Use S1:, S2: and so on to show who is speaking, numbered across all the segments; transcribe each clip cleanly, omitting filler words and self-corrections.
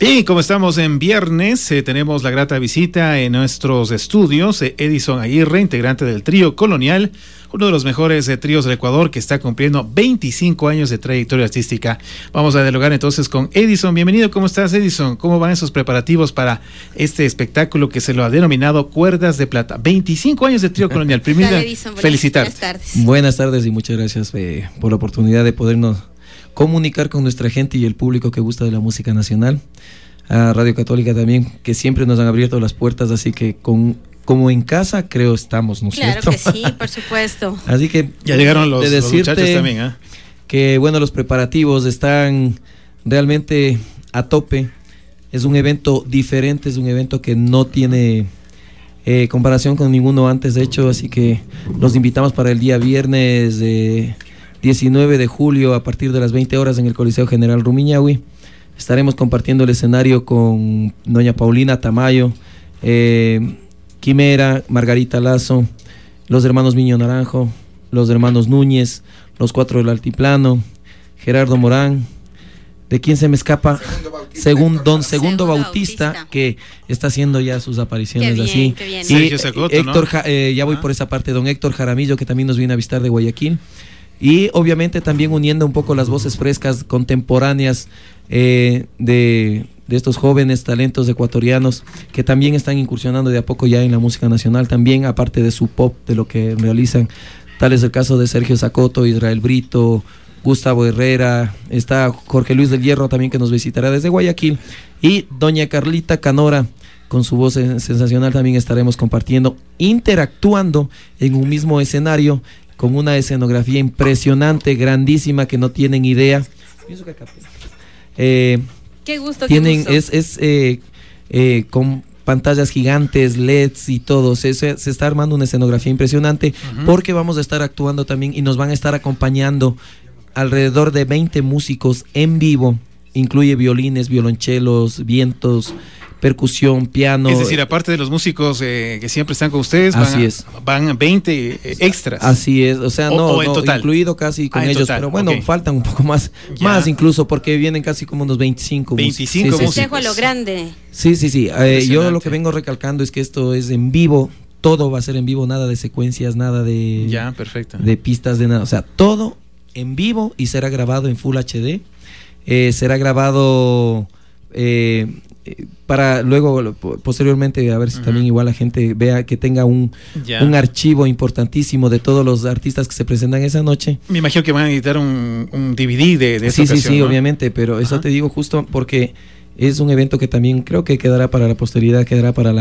S1: Bien, como estamos en viernes, tenemos la grata visita en nuestros estudios Edison Aguirre, integrante del trío Colonial, uno de los mejores tríos del Ecuador que está cumpliendo 25 años de trayectoria artística. Vamos a dialogar entonces con Edison. Bienvenido, ¿cómo estás, Edison? ¿Cómo van esos preparativos para este espectáculo que se lo ha denominado Cuerdas de Plata? 25 años de trío Colonial. Primero, felicitarte.
S2: Buenas tardes.
S3: Buenas tardes y muchas gracias por la oportunidad de podernos comunicar con nuestra gente y el público que gusta de la música nacional. A Radio Católica también, que siempre nos han abierto las puertas, así que como en casa creo estamos, ¿no es cierto?
S2: Claro que sí, por supuesto.
S3: Así que
S1: ya llegaron los muchachos también,
S3: que bueno, los preparativos están realmente a tope. Es un evento diferente, es un evento que no tiene comparación con ninguno antes de hecho, así que los invitamos para el día viernes 19 de julio a partir de las 20 horas en el Coliseo General Rumiñahui. Estaremos compartiendo el escenario con doña Paulina Tamayo, Quimera, Margarita Lazo, los hermanos Miño Naranjo, los hermanos Núñez, los Cuatro del Altiplano, Gerardo Morán. ¿De quién se me escapa? Segundo Bautista, que está haciendo ya sus apariciones así.
S2: Qué bien.
S3: Y
S1: Sergio Zacoto,
S3: Héctor, ¿no? Ya voy por esa parte, don Héctor Jaramillo, que también nos viene a visitar de Guayaquil. Y obviamente también uniendo un poco las voces frescas, contemporáneas de estos jóvenes talentos ecuatorianos que también están incursionando de a poco ya en la música nacional, también aparte de su pop, de lo que realizan. Tal es el caso de Sergio Zacoto, Israel Brito, Gustavo Herrera, está Jorge Luis del Hierro también, que nos visitará desde Guayaquil, y doña Carlita Canora, con su voz sensacional, también estaremos compartiendo, interactuando en un mismo escenario, con una escenografía impresionante, grandísima, que no tienen idea.
S2: Qué gusto,
S3: tienen,
S2: qué gusto.
S3: Con pantallas gigantes, LEDs y todo. Se está armando una escenografía impresionante, porque vamos a estar actuando también y nos van a estar acompañando alrededor de 20 músicos en vivo. Incluye violines, violonchelos, vientos, percusión, piano.
S1: Es decir, aparte de los músicos que siempre están con ustedes, van 20 extras.
S3: Así es, o sea,
S1: no en total,
S3: incluido casi con ellos, total, pero bueno, faltan un poco más incluso, porque vienen casi como unos 25
S1: músicos.
S2: Festejo a lo grande.
S3: Sí. Yo lo que vengo recalcando es que esto es en vivo, todo va a ser en vivo, nada de secuencias, nada de
S1: perfecto,
S3: de pistas, de nada, o sea, todo en vivo, y será grabado en Full HD, será grabado para luego posteriormente a ver si también igual la gente vea, que tenga un archivo importantísimo de todos los artistas que se presentan esa noche.
S1: Me imagino que van a editar un DVD de esta ocasión,
S3: sí,
S1: ¿no?
S3: Obviamente, pero eso te digo justo porque es un evento que también creo que quedará para la posteridad, quedará para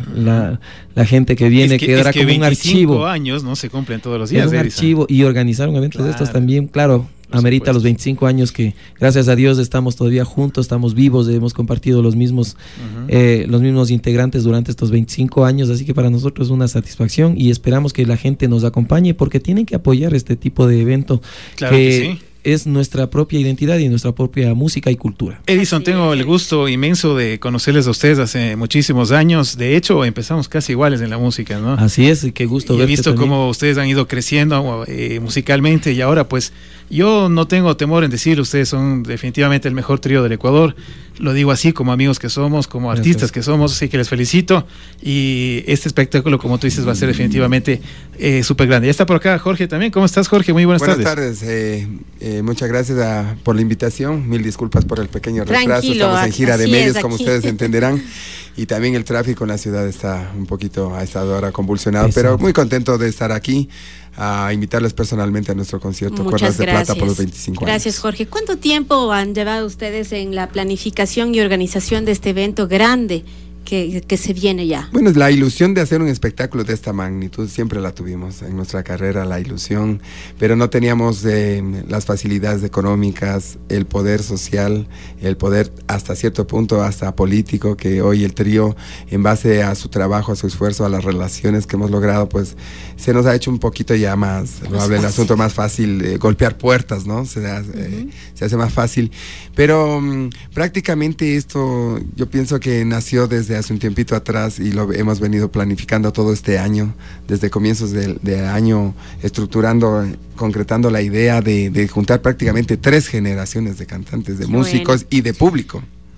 S3: la gente que viene, quedará como un archivo.
S1: 25 años no se cumplen todos los días.
S3: Es un archivo, y organizar un evento de estos también, claro, amerita los 25 años que, gracias a Dios, estamos todavía juntos, estamos vivos, hemos compartido los mismos integrantes durante estos 25 años, así que para nosotros es una satisfacción y esperamos que la gente nos acompañe, porque tienen que apoyar este tipo de evento,
S1: claro que sí,
S3: es nuestra propia identidad y nuestra propia música y cultura.
S1: Edison, tengo el gusto inmenso de conocerles a ustedes hace muchísimos años. De hecho, empezamos casi iguales en la música, ¿no?
S3: Así es, qué gusto verte.
S1: He visto
S3: también
S1: cómo ustedes han ido creciendo musicalmente, y ahora pues yo no tengo temor en decir, ustedes son definitivamente el mejor trío del Ecuador. Lo digo así, como amigos que somos, como artistas que somos, así que les felicito. Y este espectáculo, como tú dices, va a ser definitivamente súper grande. Ya está por acá Jorge también. ¿Cómo estás, Jorge? Muy buenas tardes.
S4: Buenas tardes. Muchas gracias por la invitación. Mil disculpas por el pequeño retraso. Estamos en gira de medios, como ustedes entenderán. Y también el tráfico en la ciudad está un poquito, ha estado ahora convulsionado. Pero muy contento de estar aquí, a invitarles personalmente a nuestro concierto Cuerdas de Plata por los 25 años.
S2: Gracias, Jorge. ¿Cuánto tiempo han llevado ustedes en la planificación y organización de este evento grande que se viene ya?
S4: Bueno, la ilusión de hacer un espectáculo de esta magnitud siempre la tuvimos en nuestra carrera, la ilusión, pero no teníamos las facilidades económicas, el poder social, el poder hasta cierto punto hasta político, que hoy el trío, en base a su trabajo, a su esfuerzo, a las relaciones que hemos logrado, pues se nos ha hecho un poquito ya más, el asunto más fácil, golpear puertas, ¿no? Se hace más fácil, pero prácticamente esto yo pienso que nació desde hace un tiempito atrás y lo hemos venido planificando todo este año, desde comienzos de año, estructurando, concretando la idea de juntar prácticamente 3 generaciones de cantantes, de músicos y de público.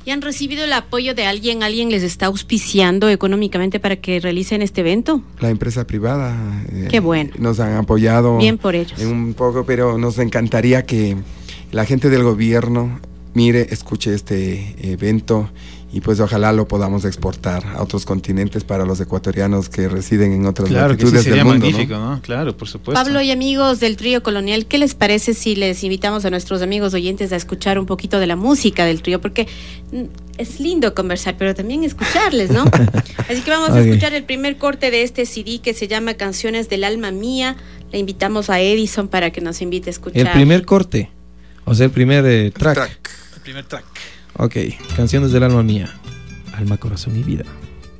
S2: ¿Y han recibido el apoyo de alguien? ¿Alguien les está auspiciando económicamente para que realicen este evento?
S4: La empresa privada.
S2: Qué bueno.
S4: Nos han apoyado.
S2: Bien por ellos.
S4: Un poco, pero nos encantaría que la gente del gobierno mire, escuche este evento y pues ojalá lo podamos exportar a otros continentes para los ecuatorianos que residen en otras latitudes del mundo.
S1: Magnífico, ¿no? Claro, por supuesto.
S2: Pablo y amigos del Trío Colonial, ¿qué les parece si les invitamos a nuestros amigos oyentes a escuchar un poquito de la música del trío? Porque es lindo conversar, pero también escucharles, ¿no? Así que vamos a escuchar el primer corte de este CD que se llama Canciones del Alma Mía. Le invitamos a Edison para que nos invite a escuchar.
S3: El primer corte, o sea, el primer track.
S1: El primer track.
S3: Ok, Canciones del Alma Mía, alma, corazón y vida.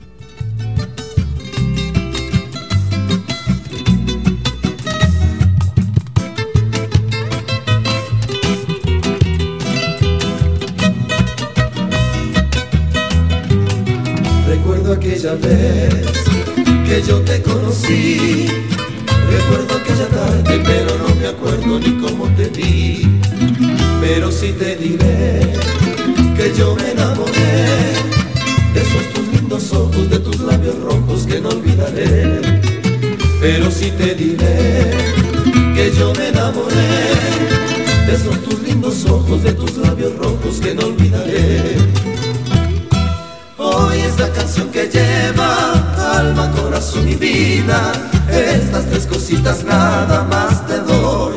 S5: Recuerdo aquella vez que yo te conocí, recuerdo aquella tarde, pero no me acuerdo ni cómo te vi, pero sí te diré que yo me enamoré de esos tus lindos ojos, de tus labios rojos que no olvidaré. Pero sí te diré que yo me enamoré de esos tus lindos ojos, de tus labios rojos que no olvidaré. Hoy esta canción que lleva alma, corazón y vida, estas tres cositas nada más te doy,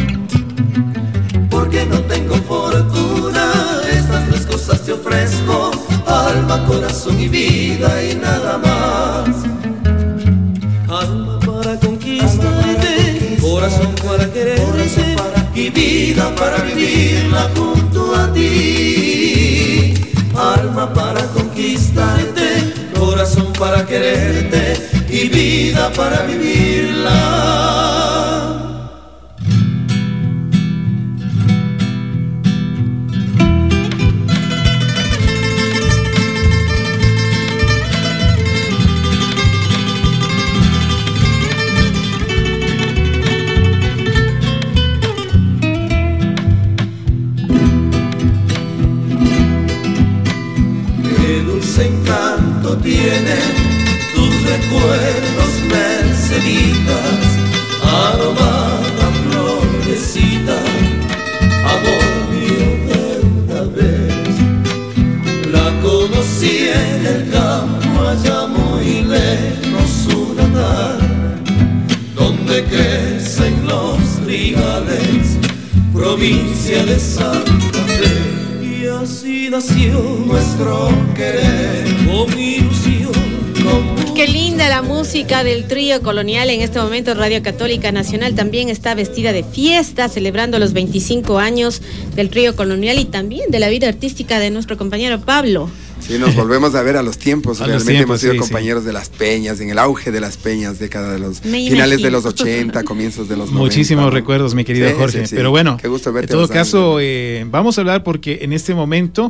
S5: porque no tengo fortuna. Estas tres cosas te ofrezco, alma, corazón y vida y nada más. Alma para conquistarte, corazón para quererte y vida para vivirla junto a ti. Alma para conquistarte, corazón para quererte y vida para vivirla. Encanto tienen tus recuerdos, Merceditas, aromada florecita, amor mío de una vez. La conocí en el campo allá muy lejos una tarde, donde crecen los trigales, provincia de Santa Fe. Y así nació nuestro querer, con ilusión, con...
S2: Qué linda la música del Trío Colonial. En este momento Radio Católica Nacional también está vestida de fiesta, celebrando los 25 años del Trío Colonial y también de la vida artística de nuestro compañero Pablo.
S4: Sí, nos volvemos a ver a los tiempos. Realmente hemos sido
S1: sí,
S4: compañeros de las peñas, en el auge de las peñas, década de los finales de los 80, comienzos de los 90.
S1: Muchísimos recuerdos, mi querido Jorge.
S4: Sí, sí.
S1: Pero bueno,
S4: qué gusto verte,
S1: en todo caso, vamos a hablar porque en este momento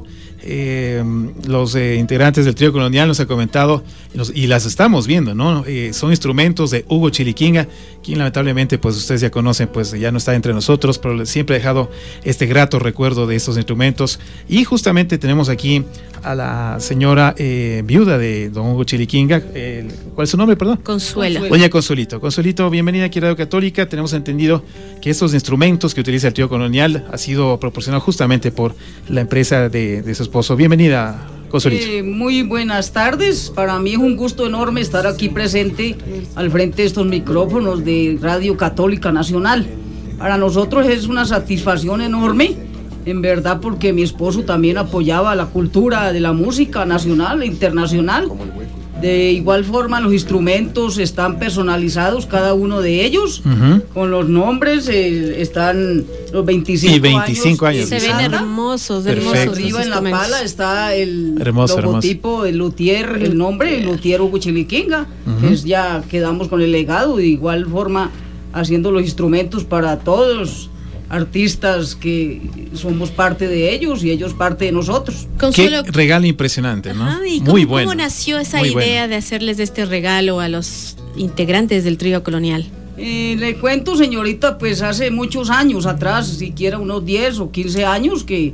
S1: los integrantes del Trío Colonial nos han comentado y las estamos viendo, ¿no? Son instrumentos de Hugo Chiliquinga, quien lamentablemente, pues ustedes ya conocen, pues ya no está entre nosotros, pero siempre ha dejado este grato recuerdo de estos instrumentos. Y justamente tenemos aquí a la señora viuda de don Hugo Chiliquinga. ¿Cuál es su nombre, perdón?
S2: Consuelo.
S1: Doña Consuelito. Consuelito, bienvenida aquí a Radio Católica. Tenemos entendido que estos instrumentos que utiliza el Trío Colonial ha sido proporcionado justamente por la empresa de su esposo. Bienvenida, Consuelito.
S6: Muy buenas tardes. Para mí es un gusto enorme estar aquí presente al frente de estos micrófonos de Radio Católica Nacional. Para nosotros es una satisfacción enorme, en verdad, porque mi esposo también apoyaba la cultura de la música nacional e internacional. De igual forma, los instrumentos están personalizados, cada uno de ellos, con los nombres, están los 25
S1: y 25 años.
S2: Se ven hermosos,
S1: Perfecto.
S2: hermosos.
S6: Arriba en la pala está el
S1: hermoso,
S6: logotipo, el luthier, el nombre, el luthier Hugo Chiliquinga, que es, ya quedamos con el legado, de igual forma haciendo los instrumentos para todos artistas que somos parte de ellos y ellos parte de nosotros.
S2: Consuelo,
S1: qué regalo impresionante, ¿no?
S2: ajá, ¿y
S1: muy
S2: cómo,
S1: bueno.
S2: ¿Cómo nació esa
S1: muy
S2: idea
S1: bueno
S2: de hacerles este regalo a los integrantes del Trío Colonial?
S6: Le cuento, señorita, pues hace muchos años atrás, siquiera unos 10 o 15 años, que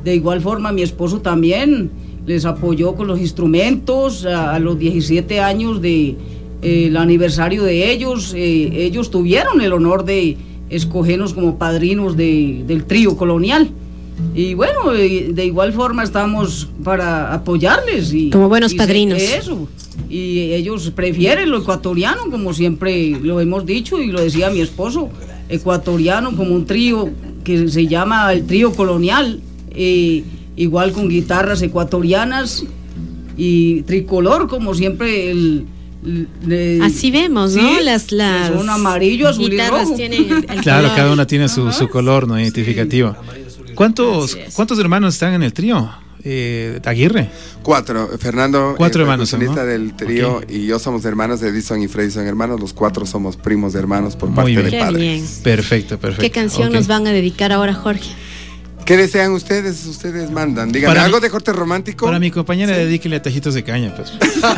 S6: De igual forma, mi esposo también les apoyó con los instrumentos a los 17 años de el aniversario de ellos. Ellos tuvieron el honor de escogernos como padrinos del trío colonial. Y bueno, de igual forma estamos para apoyarles.
S2: Como buenos padrinos.
S6: Eso. Y ellos prefieren lo ecuatoriano, como siempre lo hemos dicho y lo decía mi esposo, ecuatoriano como un trío que se llama el trío colonial, igual con guitarras ecuatorianas y tricolor, como siempre
S2: así vemos,
S6: sí,
S2: ¿no? Las
S6: son amarillo, azul y rojo.
S2: Tienen el
S1: Claro,
S2: color.
S1: cada una tiene su color, ¿no? Identificativo. ¿Cuántos hermanos están en el trío? Aguirre.
S4: 4. Fernando,
S1: 4 hermanos,
S4: percusionista
S1: ¿no?
S4: del trío,
S1: Okay.
S4: y yo somos hermanos de Edison y Freddy son hermanos. Los 4 somos primos de hermanos por parte
S1: bien.
S4: de
S2: Qué
S4: padres.
S2: bien.
S1: Perfecto.
S2: ¿Qué canción
S1: Ok.
S2: nos van a dedicar ahora, Jorge?
S4: ¿Qué desean ustedes? Ustedes mandan. Díganme
S1: Para
S4: algo
S1: mí-
S4: de corte romántico.
S1: Para mi compañera, dedíquele a tajitos de caña, pues.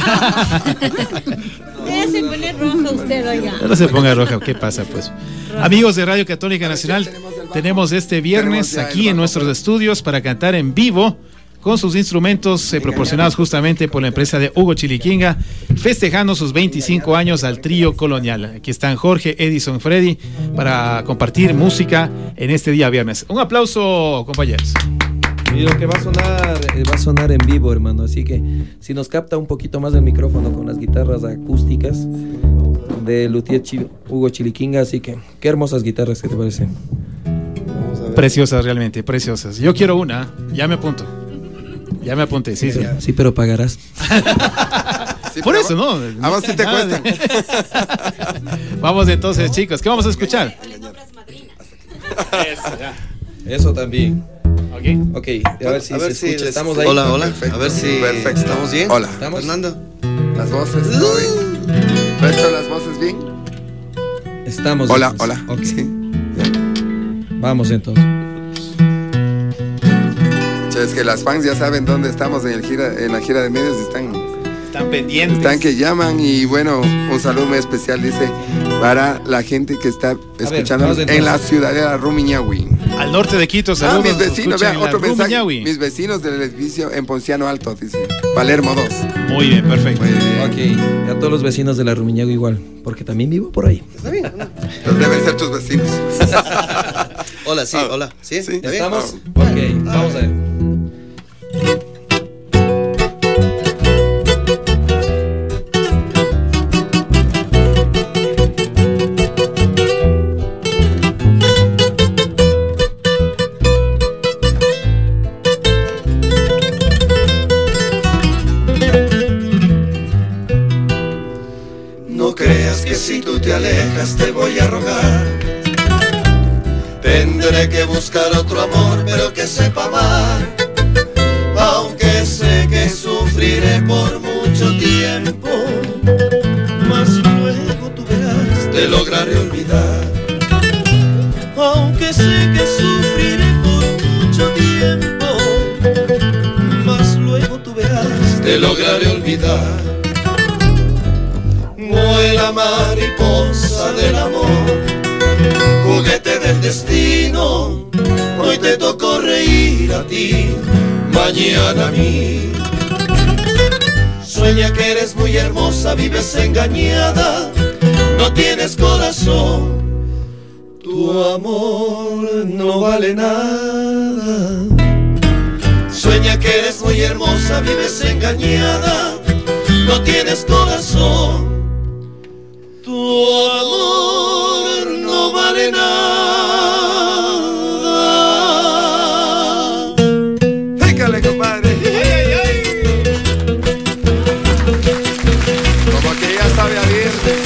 S2: Se pone roja usted, oiga.
S1: No se ponga roja, ¿qué pasa, pues? Amigos de Radio Católica Nacional, tenemos este viernes
S4: Tenemos ya el
S1: aquí en
S4: bajo.
S1: nuestros estudios para cantar en vivo con sus instrumentos proporcionados justamente por la empresa de Hugo Chiliquinga, festejando sus 25 años al trío colonial. Aquí están Jorge, Edison, Freddy para compartir música en este día viernes. Un aplauso, compañeros.
S3: Y lo que va a sonar en vivo, hermano. Así que si nos capta un poquito más el micrófono con las guitarras acústicas de luthier Hugo Chiliquinga. Así que, qué hermosas guitarras, ¿qué te parece?
S1: Preciosas, realmente, preciosas. Yo quiero una, ya me apunto. Ya me apunté, sí.
S3: Sí, pero pagarás.
S4: Sí,
S1: Por
S4: pero
S1: eso, ¿no?
S4: A vos sí te
S1: Nada
S4: cuestan.
S1: Vamos entonces, chicos, ¿qué vamos a escuchar?
S3: Eso también.
S1: Ok.
S3: Ok, a ver si se escucha. Estamos ahí.
S7: Hola, hola.
S4: Perfecto.
S7: A ver si
S4: Perfecto.
S7: estamos bien.
S4: Hola.
S3: ¿Estamos?
S7: Fernando.
S4: Las voces, ¿todo bien? ¿Recho las voces bien?
S3: Estamos.
S4: Hola,
S3: entonces.
S4: hola.
S3: Ok.
S4: Sí.
S3: Vamos entonces.
S4: Che, es que las fans ya saben dónde estamos en la gira de medios.
S1: Están pendientes.
S4: Están que llaman. Y bueno, un saludo muy especial, dice, para la gente que está escuchando
S3: vamos entonces.
S4: en la ciudadela Rumiñahui.
S1: Al norte de Quito, saludos.
S4: Mis vecinos,
S1: escuchan
S4: vean,
S1: en la
S4: otro mensaje.
S1: Rumiñahui.
S4: Mis vecinos del edificio en Ponciano Alto, dice Palermo 2.
S1: Muy bien, perfecto.
S4: Muy bien.
S3: Ok, a todos los vecinos de la Rumiñahui igual, porque también vivo por ahí.
S7: ¿Está bien?
S4: Los deben ser tus vecinos.
S7: Hola, sí,
S4: Ah,
S7: hola. ¿Sí?
S4: sí.
S7: ¿Está bien?
S3: ¿Estamos? Ok, vamos a ver.
S5: No creas que si tú te alejas te voy a rogar. Tendré que buscar otro amor, pero que sepa amar. Aunque sé que sufriré por mucho tiempo, mas luego tú verás, te lograré olvidar. Aunque sé que sufriré por mucho tiempo, mas luego tú verás, te lograré olvidar. Vuela mariposa del amor, juguete del destino. Hoy te tocó reír a ti, mañana a mí. Sueña que eres muy hermosa, vives engañada, no tienes corazón. Tu amor no vale nada. Sueña que eres muy hermosa, vives engañada, no tienes corazón. Tu amor no vale nada.
S4: Fíjale, compadre. Como que ya sabe a viernes.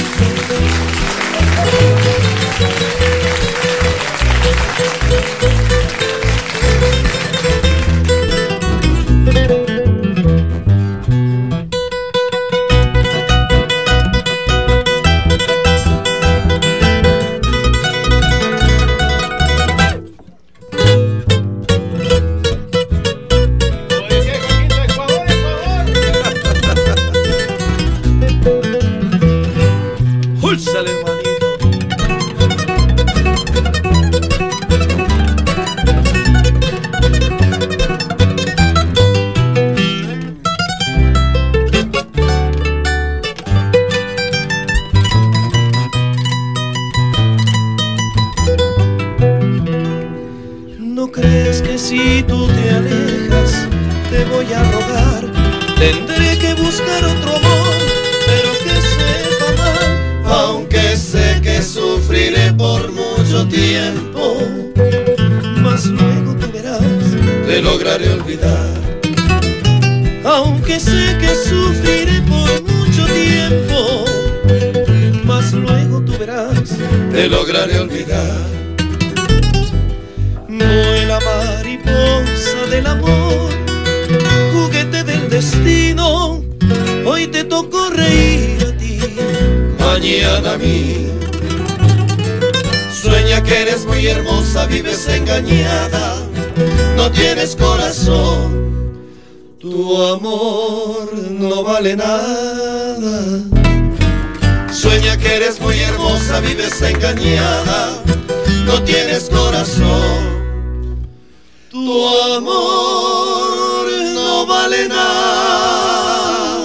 S5: hogar. Tendré que buscar otro amor, pero que sepa mal, aunque sé que sufriré por mucho tiempo, mas luego tú verás, te lograré olvidar. Aunque sé que sufriré por mucho tiempo, mas luego tú verás, te lograré olvidar. Vuela mariposa del amor, juguete del destino, hoy te tocó reír a ti, mañana a mí. Sueña que eres muy hermosa, vives engañada, no tienes corazón, tu amor no vale nada. Sueña que eres muy hermosa, vives engañada, no tienes corazón, tu amor no vale nada.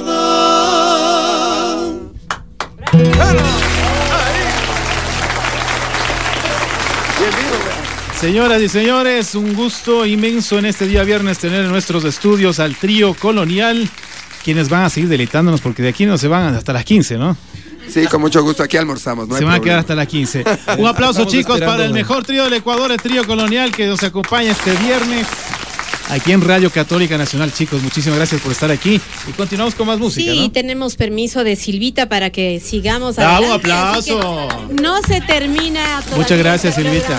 S1: Señoras y señores, un gusto inmenso en este día viernes tener en nuestros estudios al trío Colonial, quienes van a seguir deleitándonos porque de aquí no se van hasta las 15, ¿no?
S4: Sí, con mucho gusto, aquí almorzamos, no
S1: se
S4: hay
S1: van
S4: problema.
S1: a quedar hasta las 15. Un aplauso, chicos, para el mejor trío del Ecuador, el trío Colonial, que nos acompaña este viernes aquí en Radio Católica Nacional. Chicos, muchísimas gracias por estar aquí y continuamos con más música,
S2: sí,
S1: ¿no?
S2: Tenemos permiso de Silvita para que sigamos adelante.
S1: Un aplauso.
S2: No se termina todavía.
S1: Muchas gracias, Silvita.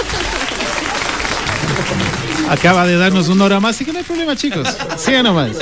S1: Acaba de darnos una hora más, así que no hay problema, chicos. Sigan nomás.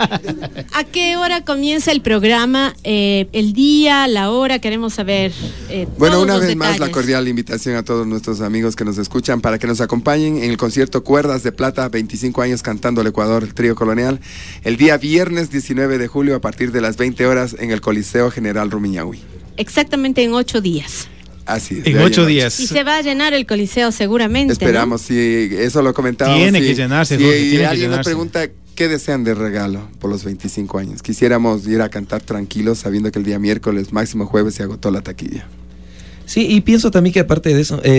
S2: ¿A qué hora comienza el programa? El día, la hora, queremos saber.
S4: Bueno,
S2: todos
S4: una
S2: los
S4: vez más
S2: detalles.
S4: la cordial invitación a todos nuestros amigos que nos escuchan para que nos acompañen en el concierto Cuerdas de Plata, 25 años cantando el Ecuador, el trío Colonial, el día viernes 19 de julio a partir de las 20 horas en el Coliseo General Rumiñahui.
S2: Exactamente en 8 días.
S4: Así es.
S1: En 8 días.
S2: Y se va a llenar el Coliseo seguramente.
S4: Esperamos,
S2: ¿no?
S4: sí, eso lo comentábamos.
S1: Tiene que llenarse, Jorge,
S4: y
S1: tiene que
S4: alguien nos
S1: llenarse.
S4: pregunta qué desean de regalo por los 25 años. Quisiéramos ir a cantar tranquilos sabiendo que el día miércoles, máximo jueves, se agotó la taquilla.
S3: Sí, y pienso también que aparte de eso,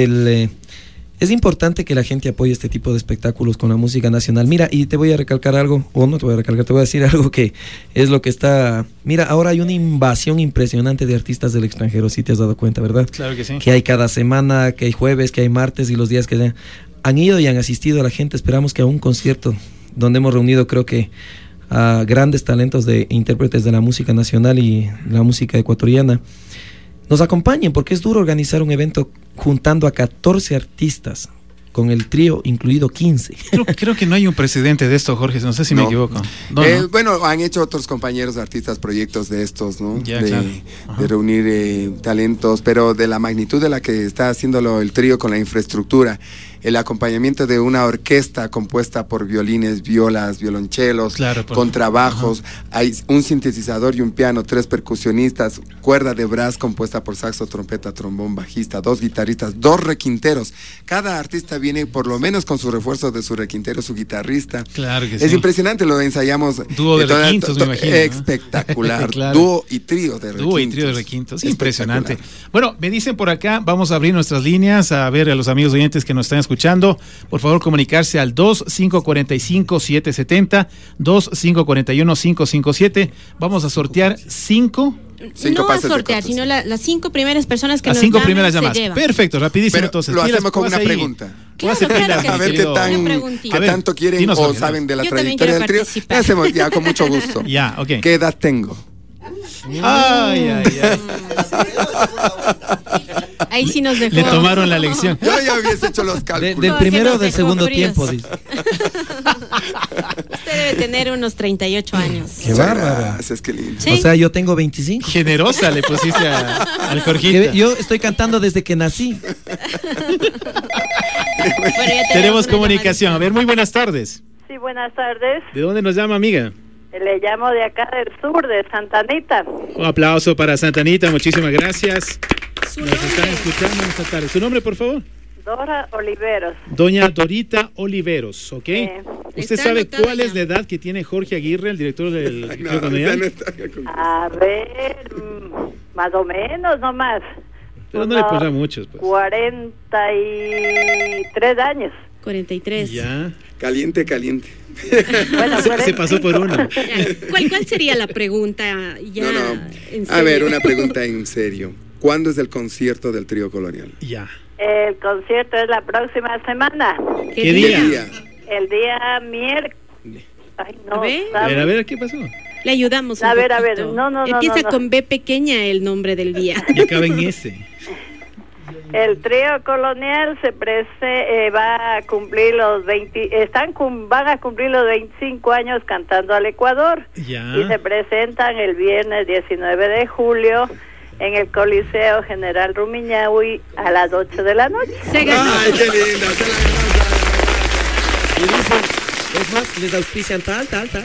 S3: es importante que la gente apoye este tipo de espectáculos con la música nacional. Mira, y te voy a recalcar algo, o no te voy a recalcar, te voy a decir algo que es lo que está... Mira, ahora hay una invasión impresionante de artistas del extranjero, si te has dado cuenta, ¿verdad?
S1: Claro que sí.
S3: Que hay cada semana, que hay jueves, que hay martes y los días que han ido y han asistido a la gente. Esperamos que a un concierto donde hemos reunido, creo que a grandes talentos de intérpretes de la música nacional y la música ecuatoriana, nos acompañen, porque es duro organizar un evento juntando a 14 artistas, con el trío incluido 15.
S1: Creo que no hay un precedente de esto, Jorge, no sé si me equivoco. No.
S4: Bueno, han hecho otros compañeros artistas proyectos de estos, ¿no?
S1: Ya,
S4: de,
S1: claro.
S4: de reunir talentos, pero de la magnitud de la que está haciéndolo el trío con la infraestructura, el acompañamiento de una orquesta compuesta por violines, violas, violonchelos,
S1: claro,
S4: contrabajos, hay un sintetizador y un piano, 3 percusionistas, cuerda de brass compuesta por saxo, trompeta, trombón, bajista, 2 guitarristas, 2 requinteros. Cada artista viene por lo menos con su refuerzo de su requintero, su guitarrista.
S1: Claro que
S4: es
S1: sí.
S4: impresionante, lo ensayamos.
S1: Dúo de requintos, me imagino, ¿no?
S4: Espectacular.
S1: Claro.
S4: Dúo y trío de requintos.
S1: Dúo y trío de requintos, impresionante. Bueno, me dicen por acá, vamos a abrir nuestras líneas, a ver a los amigos oyentes que nos están escuchando, por favor comunicarse al 2545-770, 2541-557. Vamos a sortear 5.
S2: No a sortear, sino las 5 primeras personas que
S1: las
S2: nos
S1: 5
S2: llamen
S1: primeras
S2: se
S1: llamadas.
S2: llevan.
S1: Perfecto, rapidísimo.
S4: Pero
S1: entonces
S4: lo hacemos con una pregunta.
S2: Claro, claro que
S4: a ver
S2: sí.
S4: qué
S2: Una
S4: tanto quieren
S1: dinos,
S4: o
S1: Jorge,
S4: saben de la
S2: Yo también
S4: trayectoria del
S2: quiero
S4: trío.
S2: participar.
S4: Hacemos ya con mucho gusto.
S1: Ya, ok.
S4: ¿Qué edad tengo?
S1: Ay.
S2: Ahí sí nos dejó.
S1: Le tomaron la lección.
S4: Yo ya hubiese hecho los cálculos.
S3: Del
S2: No,
S3: primero o
S2: que
S3: del
S2: nos
S3: segundo
S2: dejó fríos.
S3: tiempo, dice.
S2: Usted debe tener unos 38 años.
S3: Qué bárbaro.
S4: Gracias, qué lindo.
S2: Sí.
S3: O sea, yo tengo 25.
S1: Generosa le pusiste al Jorgito.
S3: Yo estoy cantando desde que nací.
S2: Bueno, ya
S1: Tenemos
S2: una
S1: comunicación. A ver, muy buenas tardes.
S8: Sí, buenas tardes.
S1: ¿De dónde nos llama, amiga?
S8: Le llamo de acá del sur, de Santa Anita.
S1: Un aplauso para Santa Anita, muchísimas gracias.
S2: Su
S1: Nos
S2: nombre.
S1: están escuchando esta tarde. ¿Su nombre, por favor?
S8: Dora Oliveros.
S1: Doña Dorita Oliveros, ¿ok? ¿Usted
S2: Está
S1: sabe
S2: anotada
S1: cuál
S2: ya.
S1: es la edad que tiene Jorge Aguirre, el director del
S4: No,
S1: Trío
S4: ya
S1: Colonial?
S4: no está con-
S8: A ver, más o menos, no más.
S1: Pero no le pondrá muchos, pues.
S8: 43 años.
S2: 43.
S1: Ya.
S4: Caliente.
S8: Bueno,
S1: Se pasó por uno.
S2: Ya. ¿Cuál sería la pregunta? Ya,
S4: No.
S2: en
S4: A ver,
S2: serio.
S4: una pregunta en serio. ¿Cuándo es el concierto del Trío Colonial?
S1: Ya.
S8: el concierto es la próxima semana.
S1: ¿Qué día?
S8: El día miércoles. Ay, no.
S2: A ver.
S8: ¿sabes?
S1: A ver, ¿qué pasó?
S2: Le ayudamos un
S8: A ver,
S2: poquito.
S8: no.
S2: Empieza con B pequeña el nombre del día.
S1: Y acaba en S.
S8: El Trío Colonial va a cumplir los 20, van a cumplir los 25 años cantando al Ecuador.
S1: Ya.
S8: Y se presentan el viernes 19 de julio en el Coliseo General Rumiñahui a las 8 de la noche.
S2: Se ganó.
S4: ¡Ay, qué lindo! Se la ganó.
S3: Y dicen, es más, les auspician tal.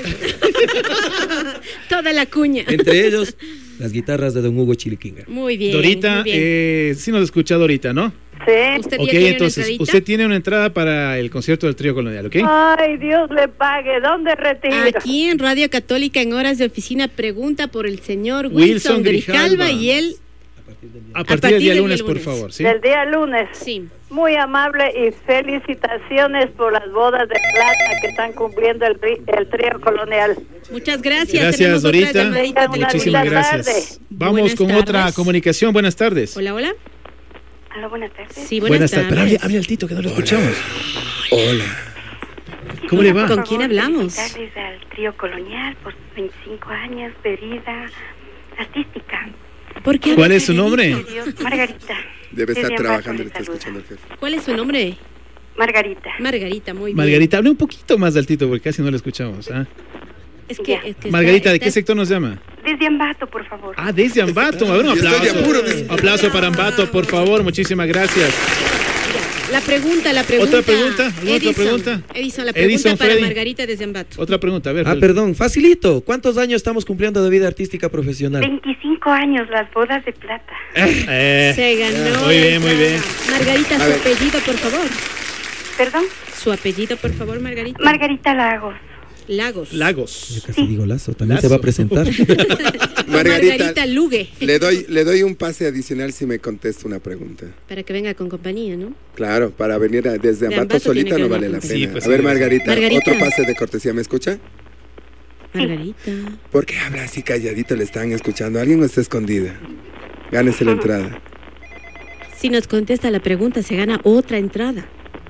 S2: Toda la cuña.
S3: Entre ellos, las guitarras de don Hugo Chiliquinga.
S2: Muy bien.
S1: Dorita,
S2: muy bien.
S1: sí nos escucha Dorita, ¿no?
S8: Sí.
S2: ¿Usted
S1: Ok,
S2: ya tiene
S1: entonces,
S2: una entradita?
S1: usted tiene una entrada para el concierto del Trío Colonial, ¿ok?
S8: Ay, Dios le pague. ¿Dónde retiro?
S2: Aquí en Radio Católica, en horas de oficina, pregunta por el señor
S1: Wilson
S2: Wilson Grijalva
S1: Grijalva.
S2: y él.
S1: A partir del día
S2: del
S1: lunes,
S2: día
S1: por
S2: lunes.
S1: favor, ¿sí?
S8: Del día lunes.
S2: Sí.
S8: Muy amable y felicitaciones por las bodas de plata que están cumpliendo el Trío Colonial.
S2: Muchas gracias.
S1: Gracias,
S2: Tenemos otra
S1: Dorita.
S2: llamadita
S8: Una
S1: Muchísimas
S8: linda
S1: gracias.
S8: tarde.
S1: Vamos
S2: Buenas
S1: con
S2: tardes.
S1: otra comunicación. Buenas tardes.
S2: Hola, hola.
S8: Hola, buenas tardes.
S2: Sí, buenas tardes.
S1: Pero hable al Tito, que no lo escuchamos.
S4: Hola.
S1: ¿Cómo le va?
S2: ¿Con quién hablamos?
S9: Felicitarles al Trío Colonial por sus 25 años de vida artística.
S2: ¿Por qué?
S1: ¿Cuál es su nombre?
S9: Dios, Margarita.
S4: Debe estar
S9: Silvia
S4: trabajando,
S9: Paco
S4: le está
S9: les saluda.
S4: escuchando el jefe.
S2: ¿Cuál es su nombre?
S9: Margarita.
S2: Margarita, muy bien.
S1: Margarita, hable un poquito más del Tito, porque casi no lo escuchamos. ¿Ah?
S2: Es que
S1: Margarita, ¿de
S2: está-
S1: qué sector nos llama?
S9: Desde Ambato, por favor.
S1: Ah, desde Ambato. A ver, un
S4: Yo estoy de
S1: aplauso.
S4: apuro, dice.
S1: Aplauso para Ambato, por favor. Muchísimas gracias.
S2: La pregunta.
S1: ¿Otra pregunta? ¿Alguna otra pregunta?
S2: Edison, la pregunta
S1: Edison,
S2: para
S1: Freddy.
S2: Margarita desde Ambato.
S1: Otra pregunta, a ver.
S3: Ah, perdón, facilito. ¿Cuántos años estamos cumpliendo de vida artística profesional?
S9: 25 años, las bodas de plata.
S2: Se ganó.
S1: Muy bien, muy
S2: esa.
S1: bien.
S2: Margarita,
S4: A
S2: su
S4: ver.
S2: apellido, por favor.
S9: ¿Perdón?
S2: Su apellido, por favor, Margarita.
S9: Margarita Lagos.
S2: Lagos.
S3: Yo
S1: Lagos.
S3: casi digo Lazo, también
S1: Lazo.
S3: se va a presentar.
S2: Margarita Lugue.
S4: Le doy un pase adicional si me contesta una pregunta.
S2: Para que venga con compañía, ¿no?
S4: Claro, para venir desde Ambato
S2: Ambato
S4: solita
S2: tiene que
S4: no
S2: venir
S4: vale la
S2: con-
S4: pena.
S1: Sí, pues
S4: A ver,
S1: sí.
S4: Margarita, otro
S2: Margarita.
S4: pase de cortesía, ¿me escucha?
S2: Margarita.
S4: ¿Por qué habla así calladito? Le están escuchando. Alguien no está escondida. Gánese la entrada.
S2: Si nos contesta la pregunta, se gana otra entrada.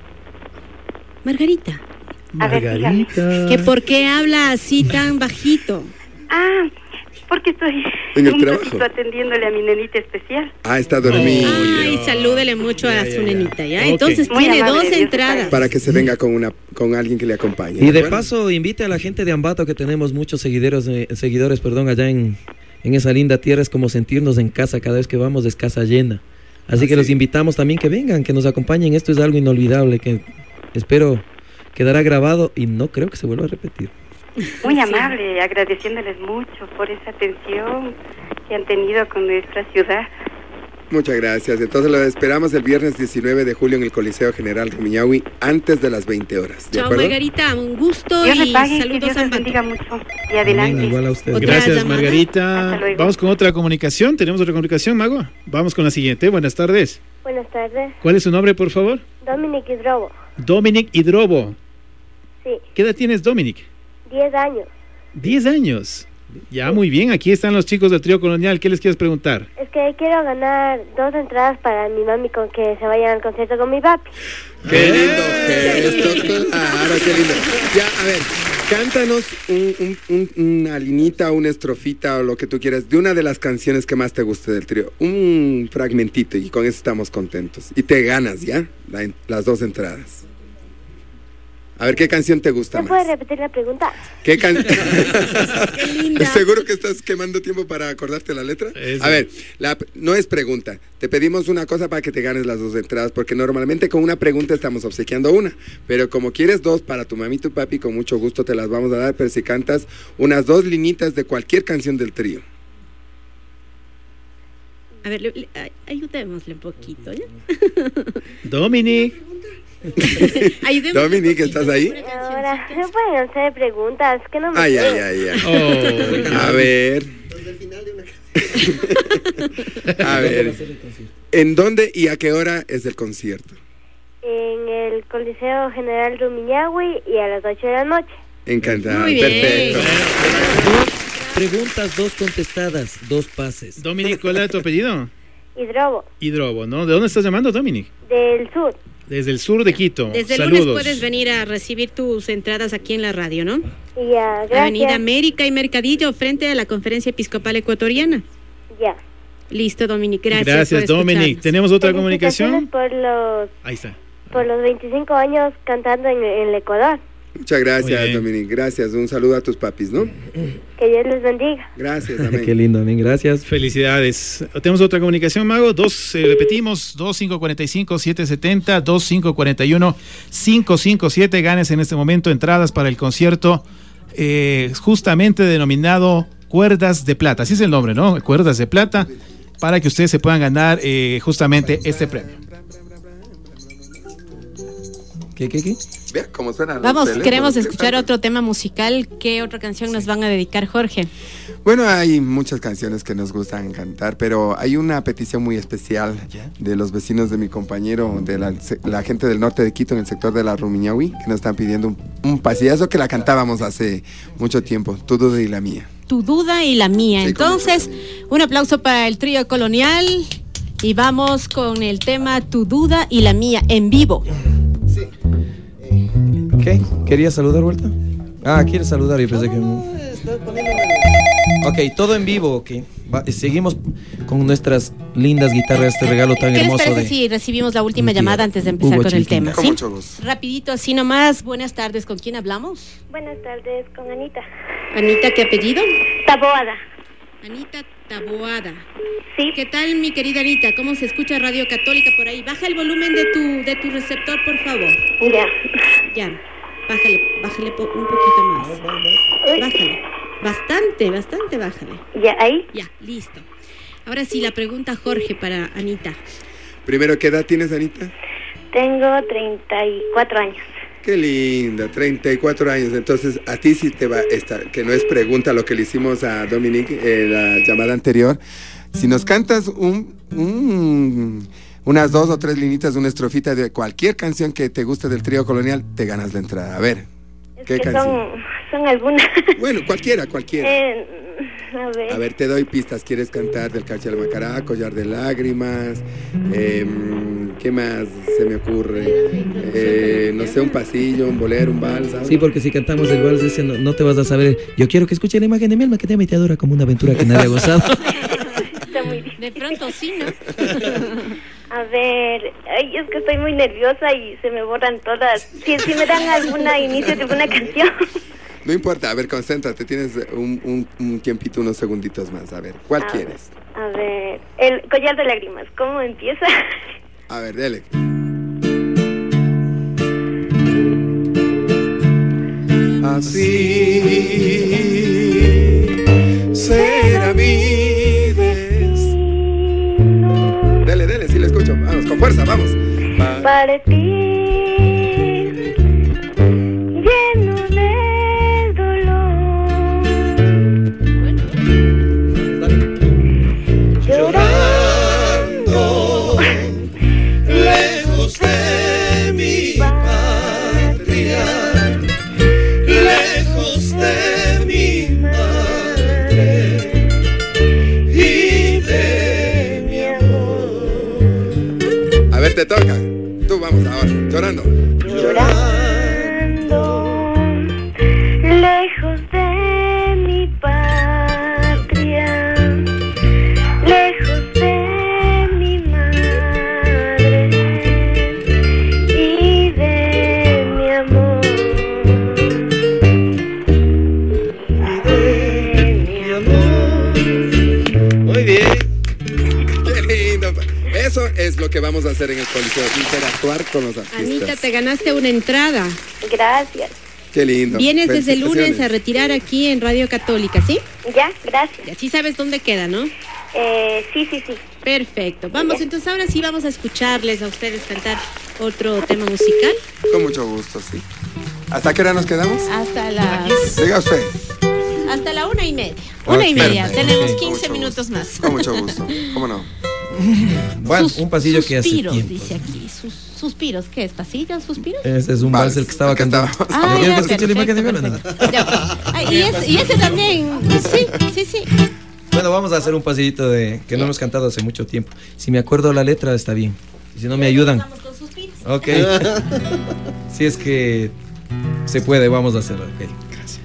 S2: Margarita,
S9: A ver, dígame.
S1: Margarita.
S2: ¿que por qué habla así tan bajito?
S9: Ah, porque estoy
S4: En el
S9: un
S4: trabajo.
S9: ratito atendiéndole a mi nenita especial.
S4: Ah, está dormida.
S2: Ay, salúdele mucho a su nenita, ¿ya?
S1: Ok.
S2: Entonces
S9: Muy
S2: tiene
S9: amable,
S2: dos
S9: Dios te
S2: entradas.
S9: pague.
S4: Para que se venga con alguien que le acompañe.
S3: Y de
S4: acuerdo?
S3: paso, invite a la gente de Ambato, que tenemos muchos seguidores allá en esa linda tierra. Es como sentirnos en casa cada vez que vamos, es casa llena. Así que los invitamos también que vengan, que nos acompañen. Esto es algo inolvidable que espero quedará grabado y no creo que se vuelva a repetir.
S9: Muy
S2: Sí.
S9: amable, agradeciéndoles mucho por esa atención que han tenido con nuestra ciudad.
S4: Muchas gracias. Entonces lo esperamos el viernes 19 de julio en el Coliseo General Rumiñahui antes de las 20 horas. ¿De
S2: Chao,
S4: acuerdo?
S2: Margarita, un gusto
S9: Dios
S2: y
S9: le pague, que
S2: saludos
S9: Dios
S2: a
S9: les
S2: Ambato.
S9: bendiga mucho. Y adelante.
S3: Bien, igual a ustedes.
S2: Otra
S1: Gracias,
S2: llamada.
S1: Margarita.
S9: Hasta luego.
S1: Vamos con otra comunicación. ¿Tenemos otra comunicación, Mago? Vamos con la siguiente. Buenas tardes.
S10: Buenas tardes,
S1: ¿Cuál es su nombre, por favor?
S10: Dominic Hidrobo.
S1: Dominic Hidrobo.
S10: Sí,
S1: ¿Qué edad tienes, Dominic?
S10: 10 años.
S1: 10 años. Ya, muy bien. Aquí están los chicos del Trío Colonial. ¿Qué les quieres preguntar?
S10: Es que quiero ganar 2 entradas para mi mami con que se vayan al concierto con mi papi.
S4: Qué lindo gesto, claro, qué lindo. Ya, a ver, cántanos una linita, una estrofita o lo que tú quieras de una de las canciones que más te guste del trío. Un fragmentito y con eso estamos contentos. Y te ganas, ¿ya? Las 2 entradas. A ver, ¿qué canción te gusta
S10: ¿Me puedes
S4: más?
S10: repetir la pregunta?
S4: ¿Qué canción?
S2: linda.
S4: ¿Seguro que estás quemando tiempo para acordarte la letra?
S1: Eso.
S4: A ver, no es pregunta. Te pedimos una cosa para que te ganes las 2 entradas, porque normalmente con una pregunta estamos obsequiando una. Pero como quieres 2 para tu mami y tu papi, con mucho gusto te las vamos a dar, pero si cantas unas 2 linitas de cualquier canción del trío.
S2: A ver, ayudémosle un poquito, ¿ya?
S1: Dominic.
S2: Ayudémosle
S4: Dominic,
S2: un poquito.
S4: ¿estás ahí?
S10: Ahora, no pueden hacer preguntas, que no me
S4: Ay,
S10: sé.
S4: ay, ay, ay.
S1: Oh,
S4: A ver. A ver. ¿En dónde y a qué hora es el concierto?
S10: En el Coliseo General Rumiñahui y a las 8 de la noche.
S4: Encantado,
S2: Muy bien.
S4: perfecto.
S3: 2 preguntas, 2 contestadas, 2 pases.
S1: Dominic, ¿cuál es tu apellido?
S10: Hidrobo,
S1: Hidrobo, ¿no? ¿De dónde estás llamando, Dominic?
S10: del sur.
S1: Desde el sur de Quito.
S2: Desde el
S1: Saludos.
S2: lunes puedes venir a recibir tus entradas aquí en la radio, ¿no?
S10: Y ya, gracias.
S2: Avenida América y Mercadillo, frente a la Conferencia Episcopal Ecuatoriana.
S10: Ya.
S2: Listo, Dominic, gracias.
S1: Gracias,
S2: por
S1: Dominic.
S2: escucharnos.
S1: ¿Tenemos otra
S10: Felicitaciones
S1: comunicación? Ahí está.
S10: por los 25 años cantando en el Ecuador.
S4: Muchas
S1: Muy
S4: gracias,
S1: bien.
S4: Dominic. Gracias. Un saludo a tus papis, ¿no?
S10: Que Dios les bendiga.
S4: Gracias, amén.
S3: Qué lindo, amén, gracias.
S1: Felicidades. ¿Tenemos otra comunicación, Mago? Repetimos, 2545-770, 2541-557. Ganes en este momento entradas para el concierto justamente denominado Cuerdas de Plata. Así es el nombre, ¿no? Cuerdas de Plata, para que ustedes se puedan ganar justamente este premio.
S3: ¿Qué?
S4: Vea cómo suenan los
S2: Vamos,
S4: teléfonos.
S2: queremos escuchar otro tema musical. ¿Qué otra canción nos van a dedicar, Jorge?
S4: Bueno, hay muchas canciones que nos gustan cantar, pero hay una petición muy especial de los vecinos de mi compañero, de la gente del norte de Quito, en el sector de la Rumiñahui, que nos están pidiendo un pasillazo que la cantábamos hace mucho tiempo, Tu duda y la mía.
S2: Tu duda y la mía.
S4: Sí,
S2: Entonces, un aplauso para el trío colonial y vamos con el tema Tu duda y la mía en vivo.
S3: ¿Qué? ¿Querías saludar, Huerta? Ah, ¿quieres saludar? Yo pensé que... Ok, todo en vivo, ok. Seguimos con nuestras lindas guitarras, este regalo tan
S2: ¿Qué les
S3: hermoso
S2: parece
S3: de...
S2: si recibimos la última
S3: Hugo
S2: llamada antes de empezar con el
S3: Chiquín.
S2: tema?
S4: Con
S2: ¿Sí?
S4: mucho gusto.
S2: Rapidito, así nomás. Buenas tardes. ¿Con quién hablamos?
S10: Buenas tardes, con Anita.
S2: Anita, ¿qué apellido?
S10: Taboada.
S2: Anita Taboada.
S10: Sí.
S2: ¿Qué tal, mi querida Anita? ¿Cómo se escucha Radio Católica por ahí? Baja el volumen de tu receptor, por favor.
S10: Ya.
S2: Ya. Bájale un poquito más. Bájale. Bastante bájale.
S10: Ya, ahí.
S2: Ya, listo. Ahora sí, la pregunta, Jorge, para Anita.
S4: Primero, ¿qué edad tienes, Anita?
S10: Tengo 34 años.
S4: Qué linda, 34 años. Entonces, a ti sí te va esta, que no es pregunta lo que le hicimos a Dominic en la llamada anterior. Si nos cantas unas 2 o 3 linitas de una estrofita de cualquier canción que te guste del trío colonial, te ganas la entrada. A ver, ¿qué canción?
S10: Son algunas.
S4: Bueno, cualquiera.
S10: A
S4: A ver, te doy pistas. ¿Quieres cantar del Cachi al Macará, Collar de Lágrimas? ¿Qué más se me ocurre? No sé, un pasillo, un bolero, un vals. ¿sabes?
S3: Sí, porque si cantamos el vals ese no te vas a saber. Yo quiero que escuche la imagen de mi alma que te ama y te adora como una aventura que nadie ha gozado.
S10: Está muy bien.
S2: De pronto sí, ¿no?
S10: A ver, ay, es que estoy muy nerviosa y se me borran todas. Si me dan alguna inicio de alguna canción.
S4: No importa, a ver, concéntrate. Tienes un tiempito, unos segunditos más. A ver, ¿cuál quieres?
S10: A ver, el Collar de Lágrimas, ¿cómo empieza?
S4: A ver, dele. Así será mi destino. Dele, sí lo escucho. Vamos, con fuerza, vamos.
S10: Partir lleno de dolor, llorando
S5: lejos de mi patria, lejos de mi madre y de mi amor.
S4: A ver, te toca. Tú vamos ahora, llorando.
S10: llorando, lejos de mi patria, lejos de mi madre y de mi amor,
S3: Muy bien.
S4: Qué lindo. Eso es lo que vamos a hacer en el Coliseo, interactuar con los artistas.
S2: Anita, te ganaste una entrada.
S10: Gracias.
S4: Qué lindo.
S2: Vienes desde el lunes a
S4: Felicitaciones.
S2: retirar aquí en Radio Católica, ¿sí?
S10: Ya, gracias.
S2: Y así sabes dónde queda, ¿no?
S10: Sí.
S2: Perfecto. Vamos, entonces ahora sí vamos a escucharles a ustedes cantar otro tema musical.
S4: Con mucho gusto, sí. ¿Hasta qué hora nos quedamos?
S2: Hasta la
S4: Diga usted.
S2: 1:30.
S4: Ah,
S2: 1:30.
S4: perfecto.
S2: Tenemos
S4: Ok.
S2: 15
S4: Con mucho
S2: minutos más.
S4: Con mucho gusto. ¿Cómo no?
S3: Bueno, un pasillo que hace
S2: Suspiros,
S3: tiempo.
S2: dice aquí. suspiros. ¿Qué es? ¿Pasillos? ¿Suspiros?
S3: Ese es un vals el que estaba cantando.
S2: Ya, y ese también. Sí.
S3: Bueno, vamos a hacer un pasillito que no hemos cantado hace mucho tiempo. Si me acuerdo la letra, está bien. Y si no, me ayudan. Ok. Si es que se puede, vamos a hacerlo. Okay. Gracias.